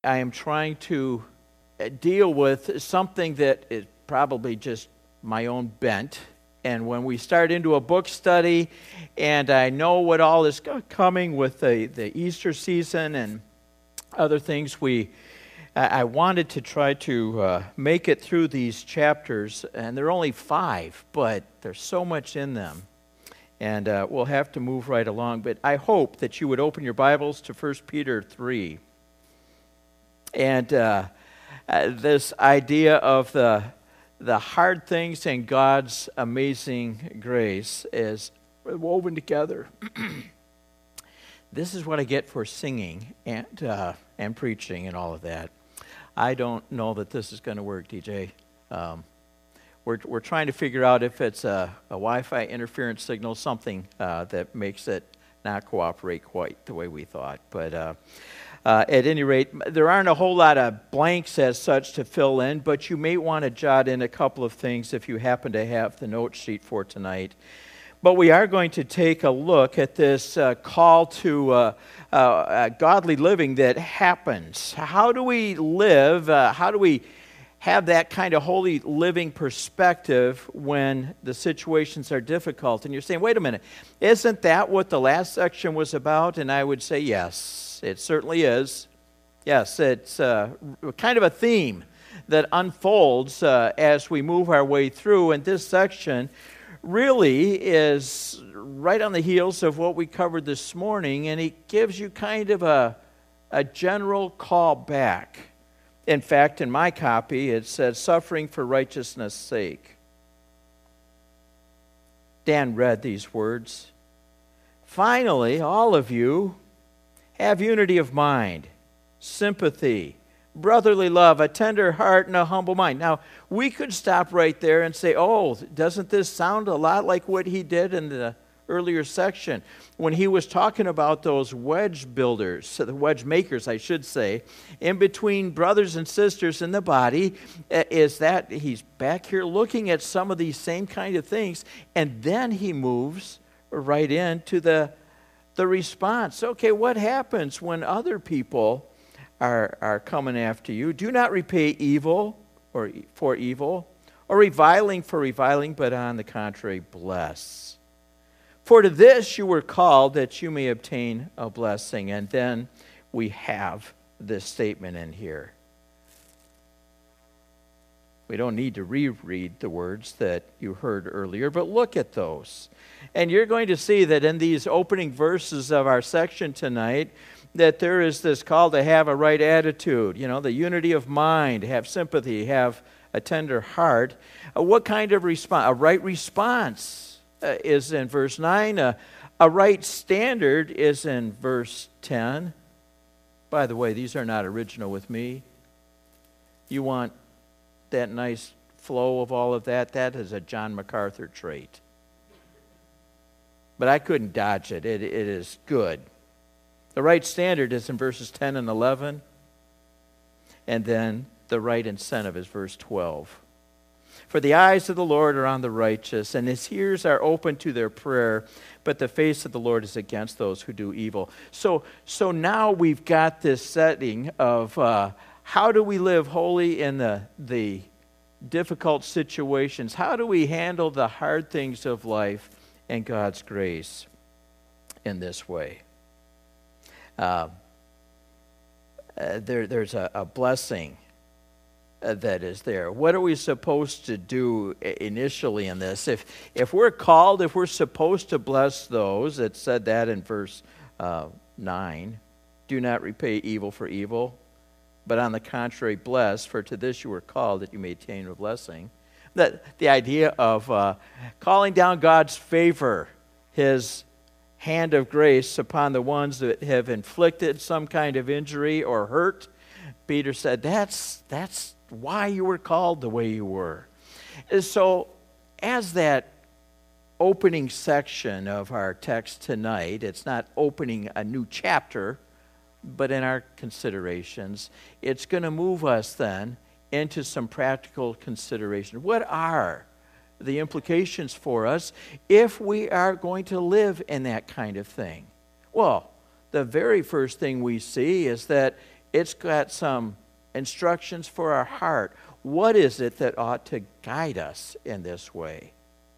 I am trying to deal with something that is probably just my own bent. And when we start into a book study, and I know what all is coming with the Easter season and other things, I wanted to try to make it through these chapters, and there are only 5, but there's so much in them. And we'll have to move right along. But I hope that you would open your Bibles to 1 Peter 3. And this idea of the hard things and God's amazing grace is woven together. This is what I get for singing and preaching and all of that. I don't know that this is going to work, DJ. We're trying to figure out if it's a Wi-Fi interference signal, something that makes it not cooperate quite the way we thought. But at any rate, there aren't a whole lot of blanks as such to fill in, but you may want to jot in a couple of things if you happen to have the note sheet for tonight. But we are going to take a look at this call to godly living that happens. How do we live? How do we have that kind of holy living perspective when the situations are difficult? And you're saying, wait a minute, isn't that what the last section was about? And I would say, yes. It certainly is. Yes, it's kind of a theme that unfolds as we move our way through, and this section really is right on the heels of what we covered this morning, and it gives you kind of a general call back. In fact, in my copy, it says, suffering for righteousness' sake. Dan read these words. Finally, all of you have unity of mind, sympathy, brotherly love, a tender heart, and a humble mind. Now, we could stop right there and say, oh, doesn't this sound a lot like what he did in the earlier section when he was talking about those wedge builders, the wedge makers, I should say, in between brothers and sisters in the body? Is that he's back here looking at some of these same kind of things, and then he moves right into the response. Okay, what happens when other people are coming after you? Do not repay evil or for evil, or reviling for reviling, but on the contrary, bless. For to this you were called, that you may obtain a blessing. And then we have this statement in here. We don't need to reread the words that you heard earlier, but look at those. And you're going to see that in these opening verses of our section tonight, that there is this call to have a right attitude, the unity of mind, have sympathy, have a tender heart. What kind of response? A right response is in verse 9. A right standard is in verse 10. By the way, these are not original with me. You want that nice flow of all of that? That is a John MacArthur trait. But I couldn't dodge it. It is good. The right standard is in verses 10 and 11. And then the right incentive is verse 12. For the eyes of the Lord are on the righteous, and his ears are open to their prayer, but the face of the Lord is against those who do evil. So now we've got this setting of how do we live holy in the difficult situations? How do we handle the hard things of life and God's grace in this way? There's a blessing that is there. What are we supposed to do initially in this? If we're called, if we're supposed to bless those, it said that in verse 9, do not repay evil for evil, but on the contrary, bless, for to this you were called, that you may attain a blessing. The idea of calling down God's favor, his hand of grace upon the ones that have inflicted some kind of injury or hurt. Peter said, that's why you were called the way you were. So as that opening section of our text tonight, it's not opening a new chapter, but in our considerations, it's going to move us then into some practical consideration. What are the implications for us if we are going to live in that kind of thing? Well, the very first thing we see is that It's got some instructions for our heart. What is it that ought to guide us in this way?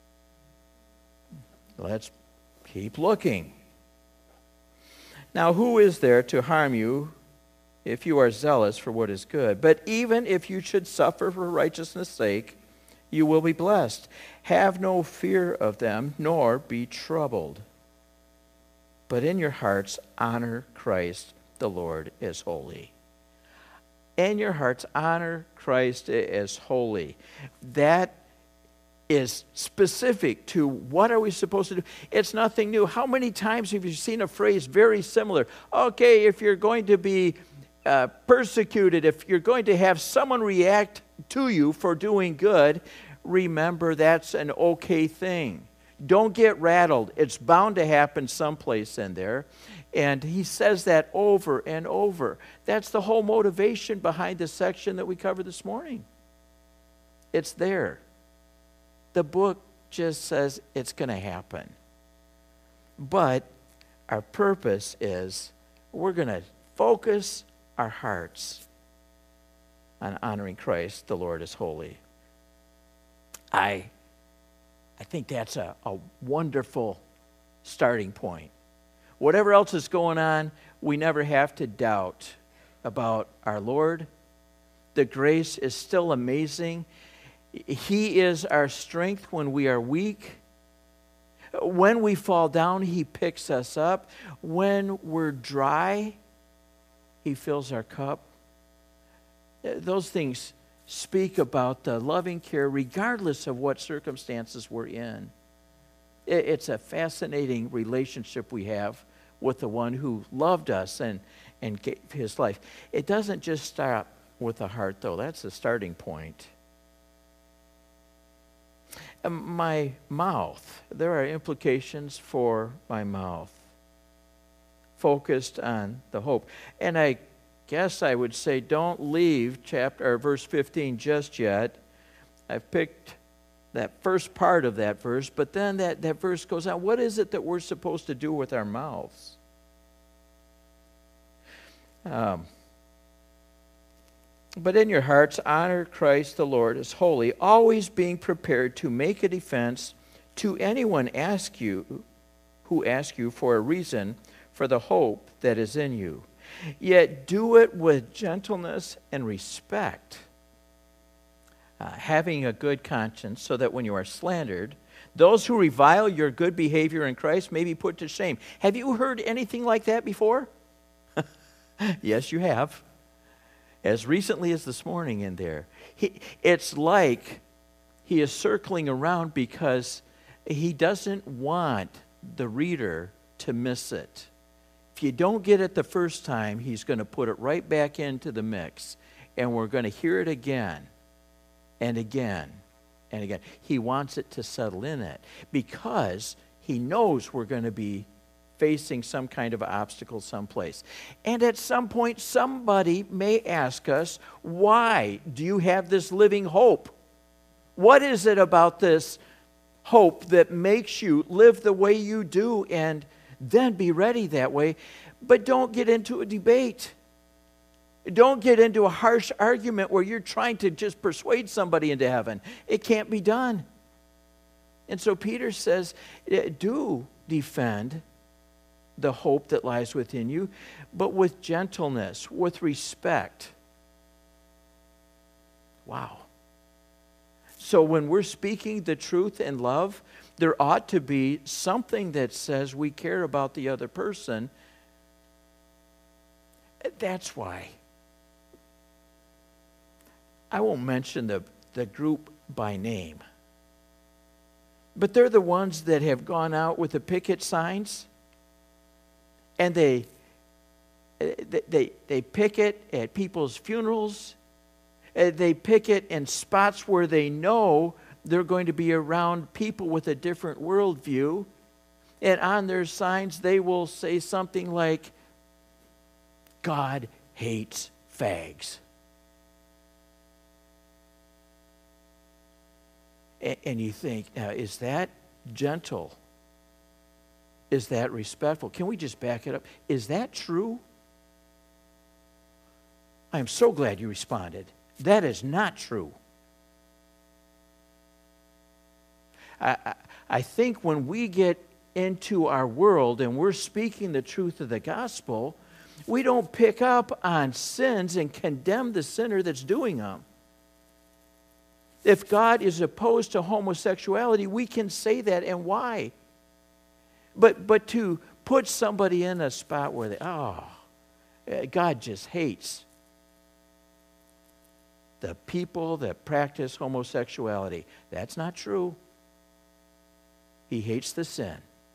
Let's keep looking. Now, who is there to harm you if you are zealous for what is good? But even if you should suffer for righteousness' sake, you will be blessed. Have no fear of them, nor be troubled. But in your hearts, honor Christ the Lord as holy. In your hearts, honor Christ as holy. That is specific to what are we supposed to do. It's nothing new. How many times have you seen a phrase very similar? Okay, if you're going to be persecuted, if you're going to have someone react to you for doing good, remember that's an okay thing. Don't get rattled. It's bound to happen someplace in there. And he says that over and over. That's the whole motivation behind the section that we covered this morning. It's there. The book just says it's going to happen. But our purpose is we're going to focus our hearts on honoring Christ, the Lord is holy. I think that's a wonderful starting point. Whatever else is going on, we never have to doubt about our Lord. The grace is still amazing. He is our strength when we are weak. When we fall down, He picks us up. When we're dry, He fills our cup. Those things speak about the loving care regardless of what circumstances we're in. It's a fascinating relationship we have with the one who loved us and gave His life. It doesn't just stop with the heart, though. That's the starting point. My mouth. There are implications for my mouth. Focused on the hope. And I guess I would say don't leave verse 15 just yet. I've picked that first part of that verse, but then that verse goes on. What is it that we're supposed to do with our mouths? But in your hearts, honor Christ the Lord as holy, always being prepared to make a defense to anyone who asks you for a reason for the hope that is in you. Yet do it with gentleness and respect, having a good conscience, so that when you are slandered, those who revile your good behavior in Christ may be put to shame. Have you heard anything like that before? Yes, you have. As recently as this morning in there. It's like he is circling around because he doesn't want the reader to miss it. If you don't get it the first time, he's going to put it right back into the mix. And we're going to hear it again and again and again. He wants it to settle in it because he knows we're going to be facing some kind of obstacle someplace. And at some point, somebody may ask us, why do you have this living hope? What is it about this hope that makes you live the way you do and then be ready that way? But don't get into a debate. Don't get into a harsh argument where you're trying to just persuade somebody into heaven. It can't be done. And so Peter says, do defend the hope that lies within you, but with gentleness, with respect. Wow. So when we're speaking the truth in love, there ought to be something that says we care about the other person. That's why. I won't mention the group by name, but they're the ones that have gone out with the picket signs. And they picket at people's funerals. They picket in spots where they know they're going to be around people with a different worldview. And on their signs, they will say something like, God hates fags. And you think, now, is that gentle? Is that respectful? Can we just back it up? Is that true? I am so glad you responded. That is not true. I think when we get into our world and we're speaking the truth of the gospel, we don't pick up on sins and condemn the sinner that's doing them. If God is opposed to homosexuality, we can say that, and why? But to put somebody in a spot where God just hates the people that practice homosexuality, that's not true. He hates the sin.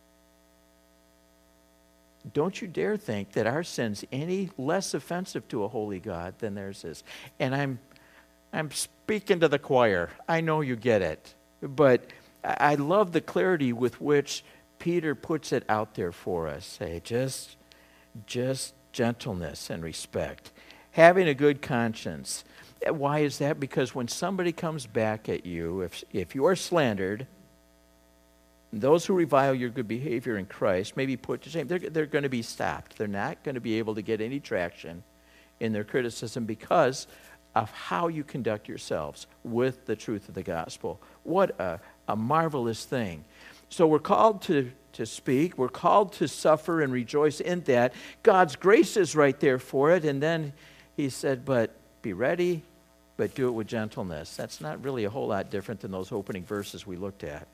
Don't you dare think that our sin's any less offensive to a holy God than theirs is. And I'm speaking to the choir. I know you get it. But I love the clarity with which Peter puts it out there for us. Hey, just gentleness and respect. Having a good conscience. Why is that? Because when somebody comes back at you, if you are slandered, those who revile your good behavior in Christ may be put to shame. They're going to be stopped. They're not going to be able to get any traction in their criticism because of how you conduct yourselves with the truth of the gospel. What a marvelous thing. So we're called to speak. We're called to suffer and rejoice in that. God's grace is right there for it. And then he said, but be ready, but do it with gentleness. That's not really a whole lot different than those opening verses we looked at.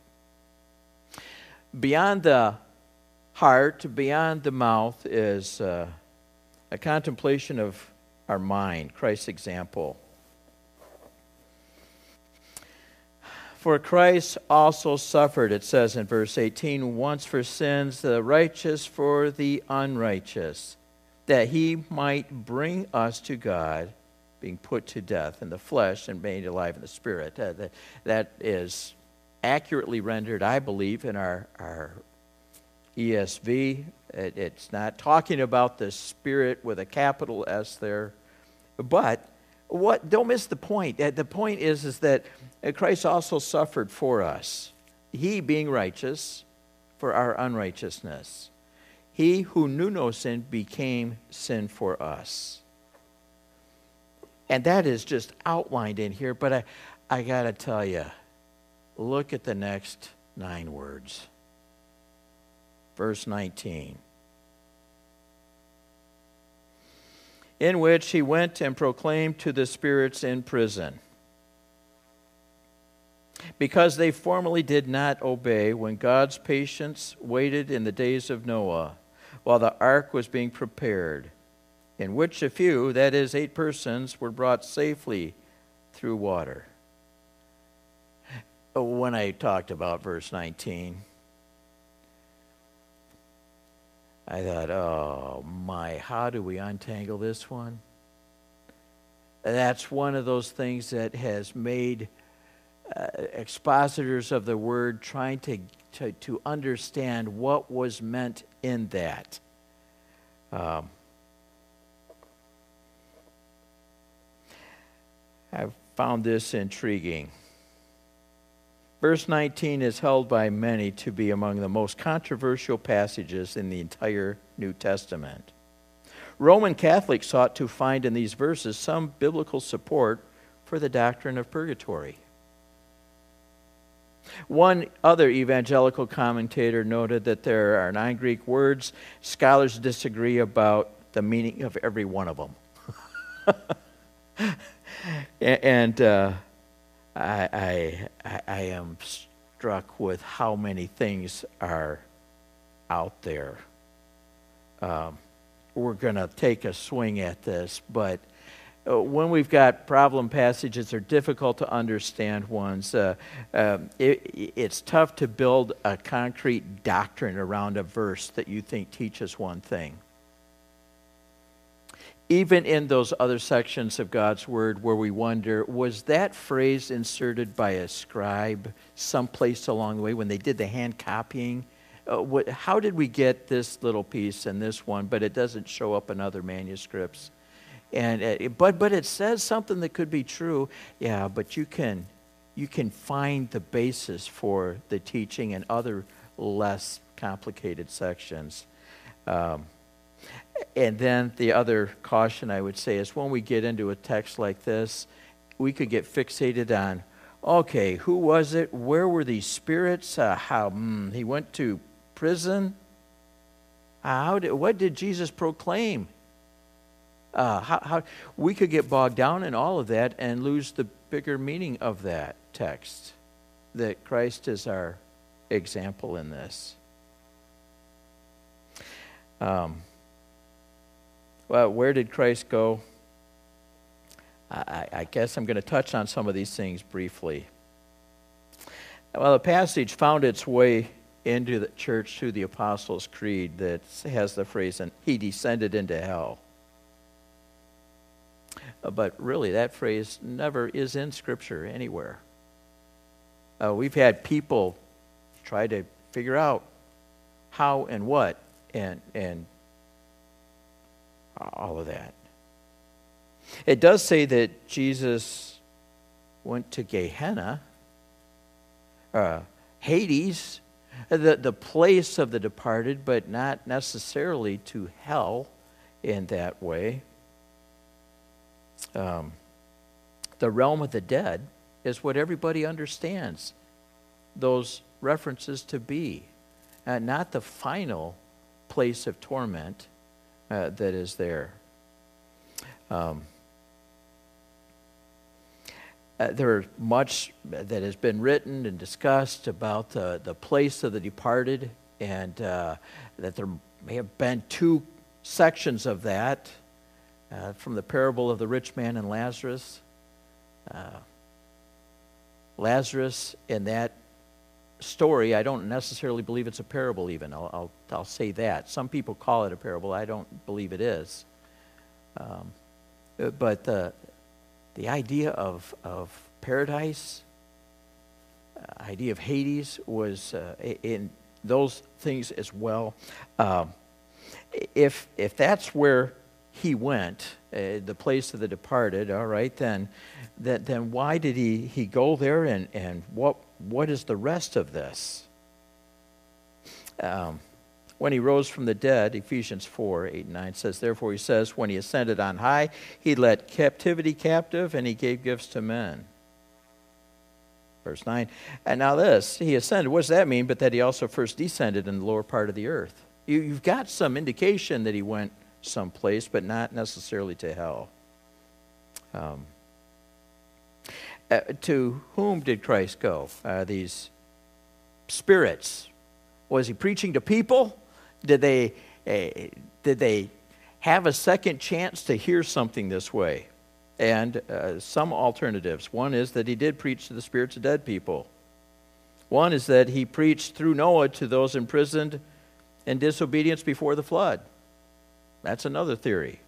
Beyond the heart, beyond the mouth, is a contemplation of our mind, Christ's example. For Christ also suffered, it says in verse 18, once for sins, the righteous for the unrighteous, that he might bring us to God, being put to death in the flesh and made alive in the spirit. That is accurately rendered, I believe, in our ESV. It's not talking about the Spirit with a capital S there. But don't miss the point. The point is that Christ also suffered for us. He, being righteous, for our unrighteousness. He who knew no sin became sin for us. And that is just outlined in here. But I got to tell you, look at the next 9 words. Verse 19. In which he went and proclaimed to the spirits in prison, because they formerly did not obey when God's patience waited in the days of Noah, while the ark was being prepared, in which a few, that is 8 persons, were brought safely through water. When I talked about verse 19, I thought, oh my, how do we untangle this one? That's one of those things that has made expositors of the word trying to understand what was meant in that. I've found this intriguing. Verse 19 is held by many to be among the most controversial passages in the entire New Testament. Roman Catholics sought to find in these verses some biblical support for the doctrine of purgatory. One other evangelical commentator noted that there are 9 Greek words. Scholars disagree about the meaning of every one of them. And I am struck with how many things are out there. We're going to take a swing at this, but when we've got problem passages or difficult to understand ones, it's tough to build a concrete doctrine around a verse that you think teaches one thing. Even in those other sections of God's Word where we wonder, was that phrase inserted by a scribe someplace along the way when they did the hand copying? How did we get this little piece and this one, but it doesn't show up in other manuscripts? And but it says something that could be true. Yeah, but you can find the basis for the teaching in other less complicated sections. And then the other caution I would say is when we get into a text like this, we could get fixated on, okay, who was it? Where were these spirits? He went to prison? What did Jesus proclaim? How we could get bogged down in all of that and lose the bigger meaning of that text, that Christ is our example in this. Well, where did Christ go? I guess I'm going to touch on some of these things briefly. Well, the passage found its way into the church through the Apostles' Creed that has the phrase, and he descended into hell. But really, that phrase never is in Scripture anywhere. We've had people try to figure out how and what and all of that. It does say that Jesus went to Gehenna, Hades, the place of the departed, but not necessarily to hell in that way. The realm of the dead is what everybody understands those references to be, not the final place of torment that is there. There's much that has been written and discussed about the place of the departed, and that there may have been two sections of that from the parable of the rich man and Lazarus. Lazarus, in that story, I don't necessarily believe it's a parable even. I'll say that. Some people call it a parable. I don't believe it is. But the idea of paradise, idea of Hades was in those things as well. If that's where he went, the place of the departed, all right, then why did he go there, and what is the rest of this? When he rose from the dead, Ephesians 4:8-9 says, therefore he says, when he ascended on high, he led captivity captive, and he gave gifts to men. Verse 9, and now this, he ascended, what does that mean? But that he also first descended in the lower part of the earth. You've got some indication that he went someplace, but not necessarily to hell. To whom did Christ go? These spirits. Was he preaching to people? Did they have a second chance to hear something this way? And some alternatives. One is that he did preach to the spirits of dead people. One is that he preached through Noah to those imprisoned in disobedience before the flood. That's another theory.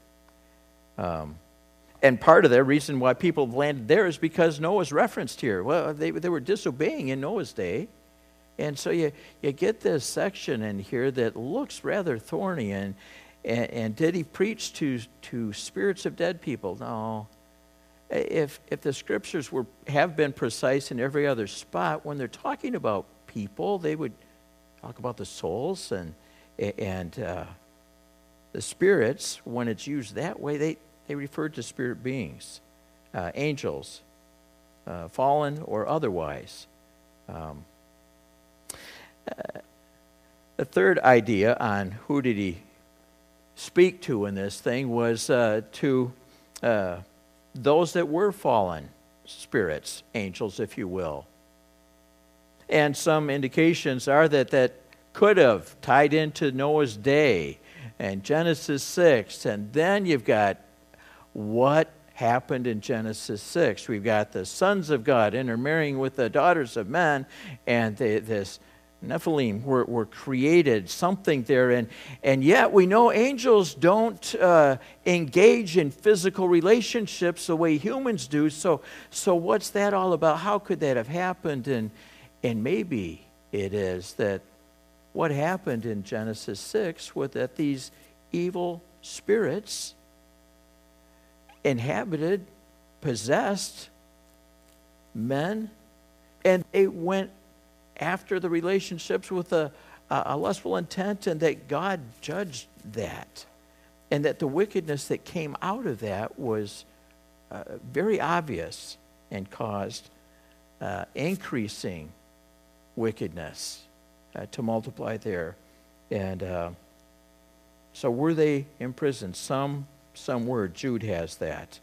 And part of the reason why people have landed there is because Noah's referenced here. Well, they were disobeying in Noah's day. And so you get this section in here that looks rather thorny. And did he preach to spirits of dead people? No. If the scriptures have been precise in every other spot, when they're talking about people, they would talk about the souls and the spirits. When it's used that way, they referred to spirit beings, angels, fallen or otherwise. The third idea on who did he speak to in this thing was to those that were fallen spirits, angels, if you will. And some indications are that could have tied into Noah's day and Genesis 6. And then you've got what happened in Genesis 6. We've got the sons of God intermarrying with the daughters of men, and this Nephilim were created, something there. And yet we know angels don't engage in physical relationships the way humans do. So what's that all about? How could that have happened? And maybe it is that what happened in Genesis 6 was that these evil spirits inhabited, possessed men, and they went after the relationships with a lustful intent, and that God judged that. and that the wickedness that came out of that was very obvious and caused increasing wickedness to multiply there. And so were they imprisoned? Some were. Jude has that.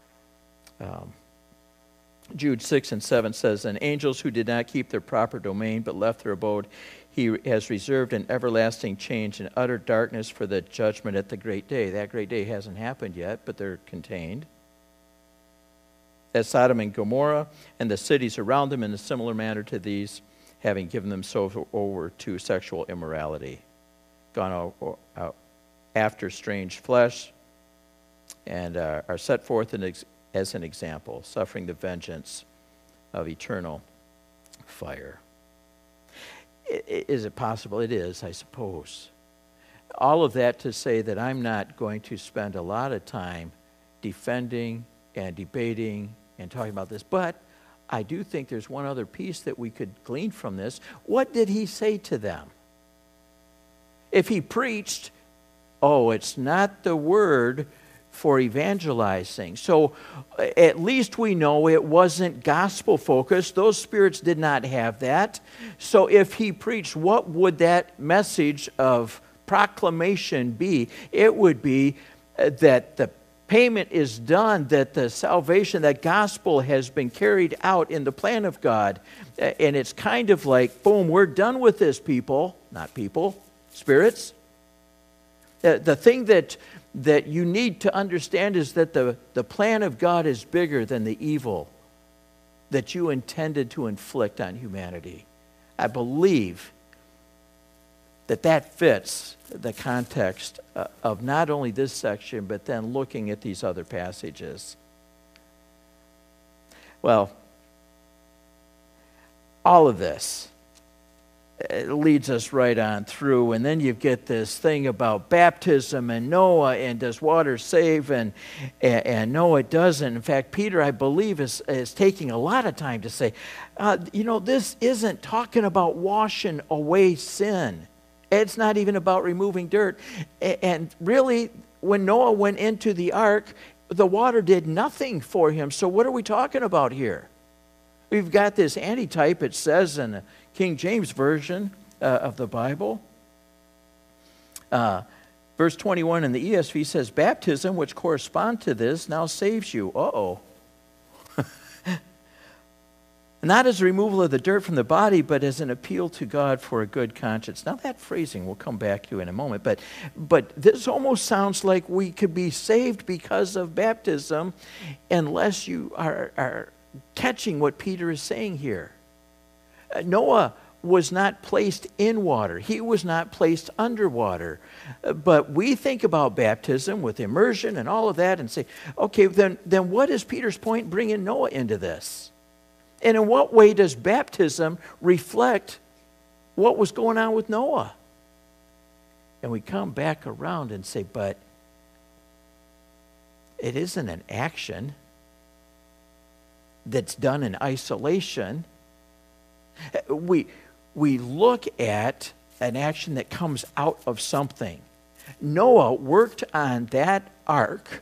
Jude 6 and 7 says, "And angels who did not keep their proper domain but left their abode, he has reserved an everlasting change in utter darkness for the judgment at the great day." That great day hasn't happened yet, but they're contained. As Sodom and Gomorrah and the cities around them, in a similar manner to these, having given themselves over to sexual immorality, gone out after strange flesh, and are set forth as an example, suffering the vengeance of eternal fire. Is it possible? It is, I suppose. All of that to say that I'm not going to spend a lot of time defending and debating and talking about this, but I do think there's one other piece that we could glean from this. What did he say to them? If he preached, it's not the word for evangelizing. So at least we know it wasn't gospel focused. Those spirits did not have that. So if he preached, what would that message of proclamation be? It would be that the payment is done, that the salvation, that gospel has been carried out in the plan of God. And it's kind of like, boom, we're done with this, people. Not people, spirits. The thing that you need to understand is that the plan of God is bigger than the evil that you intended to inflict on humanity. I believe that fits the context of not only this section, but then looking at these other passages. Well, all of this leads us right on through, and then you get this thing about baptism and Noah, and does water save, and no, it doesn't. In fact, Peter, I believe, is taking a lot of time to say, this isn't talking about washing away sin. It's not even about removing dirt. And really, when Noah went into the ark, the water did nothing for him. So what are we talking about here? We've got this antitype, it says in the King James Version of the Bible. Verse 21 in the ESV says, "Baptism, which corresponds to this, now saves you." Not as a removal of the dirt from the body, but as an appeal to God for a good conscience. Now that phrasing we'll come back to in a moment, but this almost sounds like we could be saved because of baptism unless you are catching what Peter is saying here. Noah was not placed in water. He was not placed underwater. But we think about baptism with immersion and all of that and say, okay, then what is Peter's point bringing Noah into this? And in what way does baptism reflect what was going on with Noah? And we come back around and say, but it isn't an action that's done in isolation. We look at an action that comes out of something. Noah worked on that ark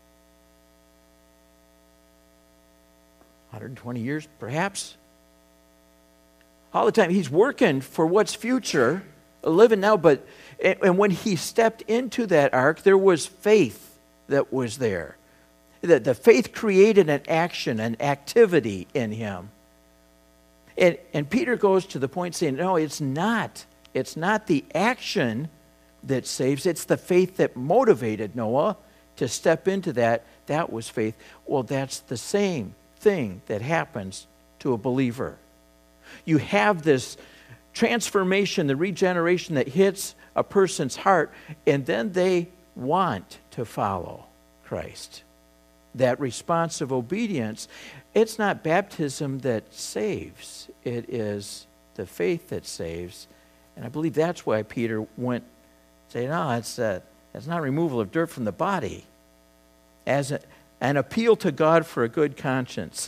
120 years, perhaps. All the time. He's working for what's future, living now. And when he stepped into that ark, there was faith that was there. The faith created an action, an activity in him. And Peter goes to the point saying, no, it's not. It's not the action that saves. It's the faith that motivated Noah to step into that. That was faith. Well, that's the same thing that happens to a believer. You have this transformation, the regeneration that hits a person's heart, and then they want to follow Christ. That response of obedience, it's not baptism that saves. It is the faith that saves. And I believe that's why Peter went saying, no, it's not removal of dirt from the body. As an appeal to God for a good conscience.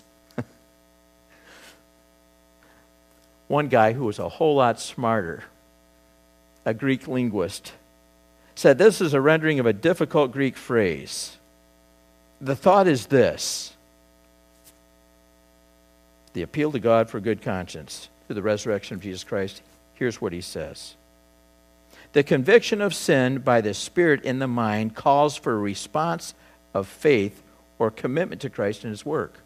One guy who was a whole lot smarter, a Greek linguist, said this is a rendering of a difficult Greek phrase. The thought is this: the appeal to God for good conscience through the resurrection of Jesus Christ. Here's what he says. The conviction of sin by the Spirit in the mind calls for a response of faith or commitment to Christ and his work.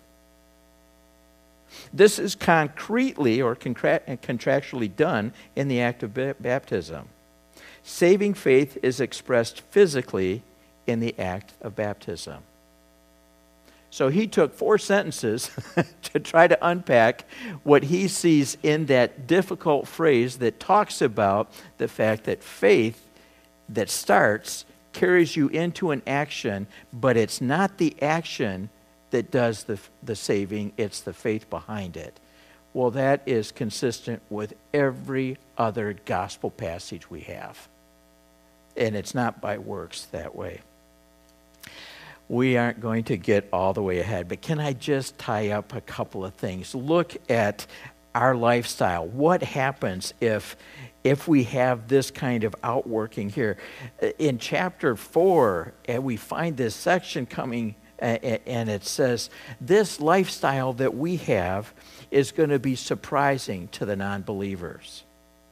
This is concretely or contractually done in the act of baptism. Saving faith is expressed physically in the act of baptism. So he took 4 sentences to try to unpack what he sees in that difficult phrase that talks about the fact that faith that starts carries you into an action, but it's not the action that does the saving, it's the faith behind it. Well, that is consistent with every other gospel passage we have. And it's not by works that way. We aren't going to get all the way ahead, but can I just tie up a couple of things? Look at our lifestyle. What happens if we have this kind of outworking here? In chapter 4, we find this section coming, and it says, this lifestyle that we have is going to be surprising to the non-believers.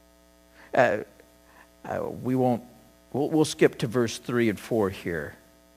We'll skip to verse 3 and 4 here.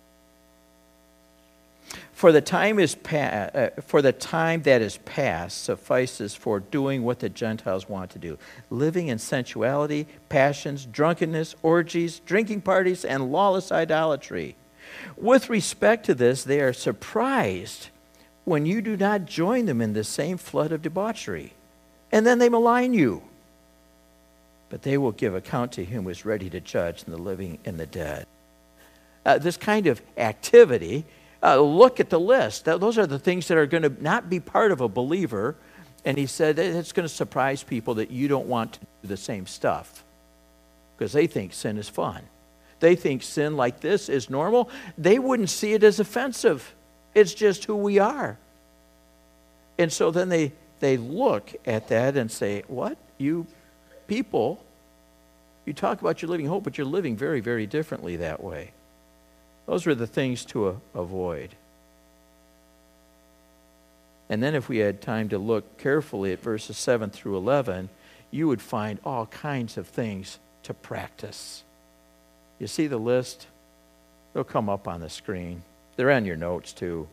For the time that is past suffices for doing what the Gentiles want to do, living in sensuality, passions, drunkenness, orgies, drinking parties, and lawless idolatry. With respect to this, they are surprised when you do not join them in the same flood of debauchery, and then they malign you. But they will give account to him who is ready to judge the living and the dead. This kind of activity, look at the list. Those are the things that are going to not be part of a believer. And he said it's going to surprise people that you don't want to do the same stuff because they think sin is fun. They think sin like this is normal. They wouldn't see it as offensive. It's just who we are. And so then they look at that and say, what? You people, you talk about your living hope, but you're living very, very differently that way. Those are the things to avoid. And then if we had time to look carefully at verses 7 through 11, you would find all kinds of things to practice. You see the list? They'll come up on the screen. They're on your notes too.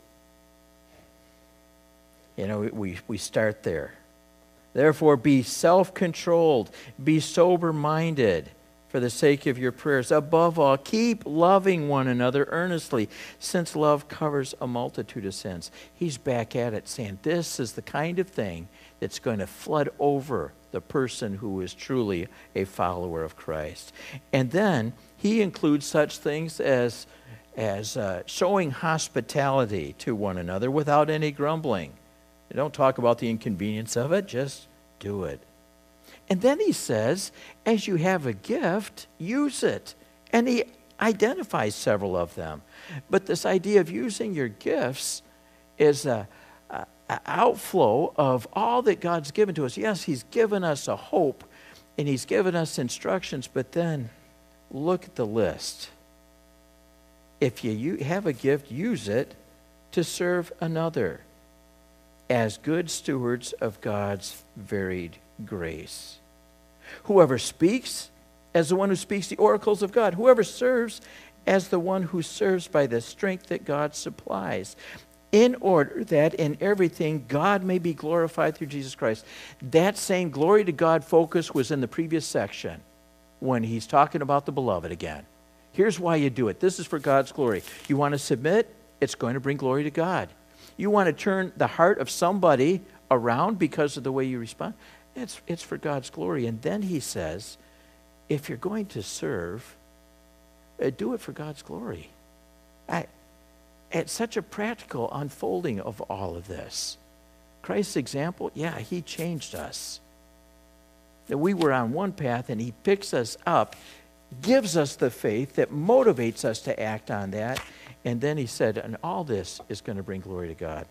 You know, we start there. Therefore, be self-controlled, be sober-minded for the sake of your prayers. Above all, keep loving one another earnestly, since love covers a multitude of sins. He's back at it saying, this is the kind of thing that's going to flood over the person who is truly a follower of Christ. And then he includes such things as showing hospitality to one another without any grumbling. Don't talk about the inconvenience of it, just do it. And then he says, as you have a gift, use it. And he identifies several of them. But this idea of using your gifts is an outflow of all that God's given to us. Yes, he's given us a hope, and he's given us instructions, but then look at the list. If you have a gift, use it to serve another as good stewards of God's varied grace. Whoever speaks, as the one who speaks the oracles of God. Whoever serves, as the one who serves by the strength that God supplies, in order that in everything God may be glorified through Jesus Christ. That same glory to God focus was in the previous section when he's talking about the beloved again. Here's why you do it. This is for God's glory. You want to submit? It's going to bring glory to God. You want to turn the heart of somebody around because of the way you respond? It's for God's glory. And then he says, if you're going to serve, do it for God's glory. It's such a practical unfolding of all of this. Christ's example, yeah, he changed us. That we were on one path and he picks us up, gives us the faith that motivates us to act on that. And then he said, and all this is going to bring glory to God.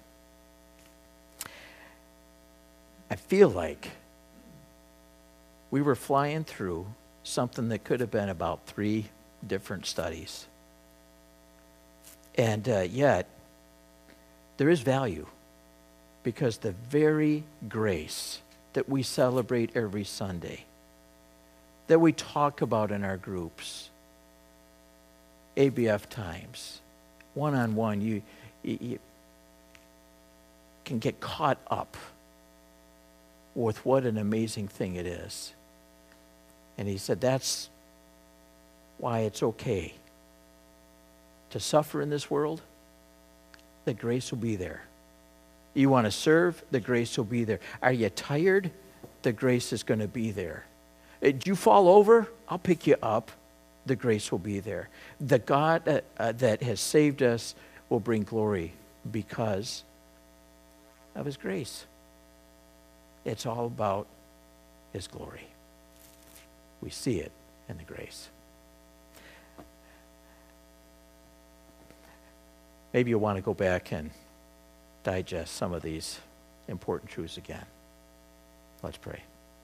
I feel like we were flying through something that could have been about 3 different studies. And yet, there is value, because the very grace that we celebrate every Sunday, that we talk about in our groups, ABF times, one-on-one, you can get caught up with what an amazing thing it is. And he said that's why it's okay to suffer in this world. The grace will be there. You want to serve, the grace will be there. Are you tired? The grace is going to be there. Did you fall over? I'll pick you up. The grace will be there. The God that has saved us will bring glory because of his grace. It's all about his glory. We see it in the grace. Maybe you'll want to go back and digest some of these important truths again. Let's pray.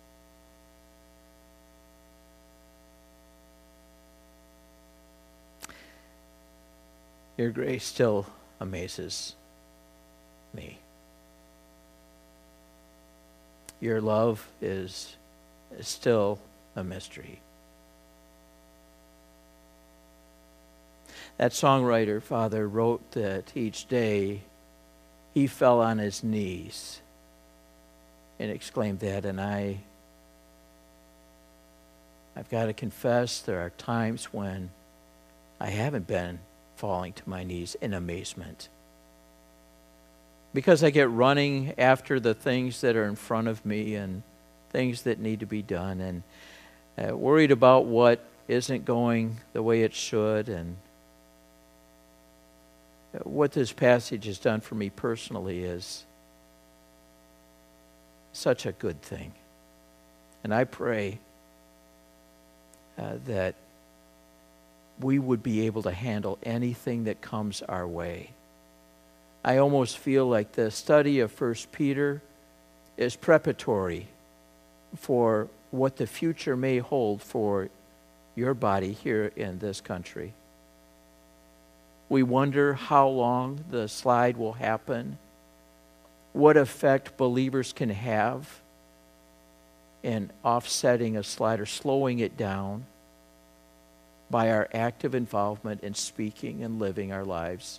Your grace still amazes me. Your love is still a mystery. That songwriter, Father, wrote that each day he fell on his knees and exclaimed that, and I've got to confess there are times when I haven't been falling to my knees in amazement, because I get running after the things that are in front of me and things that need to be done, and worried about what isn't going the way it should. And what this passage has done for me personally is such a good thing. And I pray that we would be able to handle anything that comes our way. I almost feel like the study of 1 Peter is preparatory for what the future may hold for your body here in this country. We wonder how long the slide will happen, what effect believers can have in offsetting a slide or slowing it down by our active involvement in speaking and living our lives.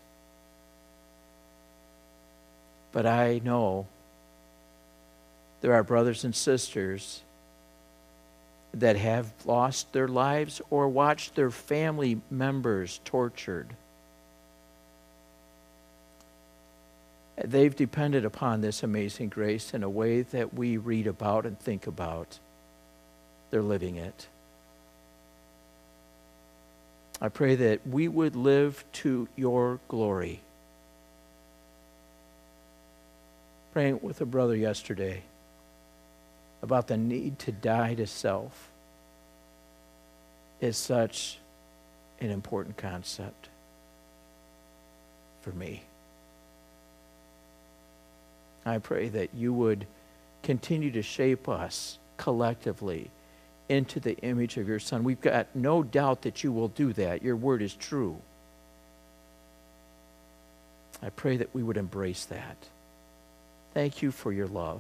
But I know there are brothers and sisters that have lost their lives or watched their family members tortured. They've depended upon this amazing grace in a way that we read about and think about. They're living it. I pray that we would live to your glory. Praying with a brother yesterday about the need to die to self is such an important concept for me. I pray that you would continue to shape us collectively into the image of your Son. We've got no doubt that you will do that. Your word is true. I pray that we would embrace that. Thank you for your love.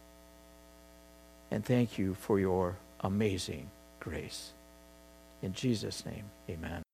And thank you for your amazing grace. In Jesus' name, amen.